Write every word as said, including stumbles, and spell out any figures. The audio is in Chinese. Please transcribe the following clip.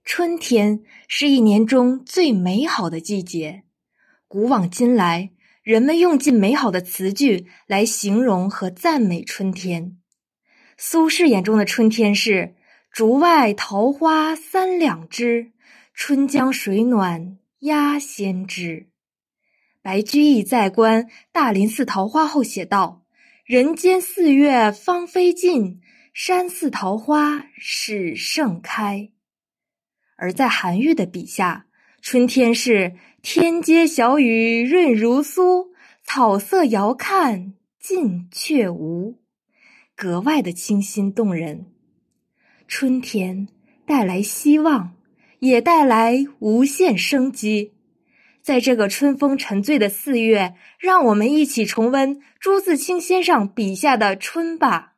春天是一年中最美好的季节，古往今来，人们用尽美好的词句来形容和赞美春天。苏轼眼中的春天是竹外桃花三两枝，春江水暖鸭先知。白居易在观大林寺桃花后写道：人间四月芳菲尽，山寺桃花始盛开。而在韩愈的笔下，春天是天街小雨润如酥，草色遥看近却无，格外的清新动人。春天带来希望，也带来无限生机。在这个春风沉醉的四月，让我们一起重温朱自清先生笔下的春吧。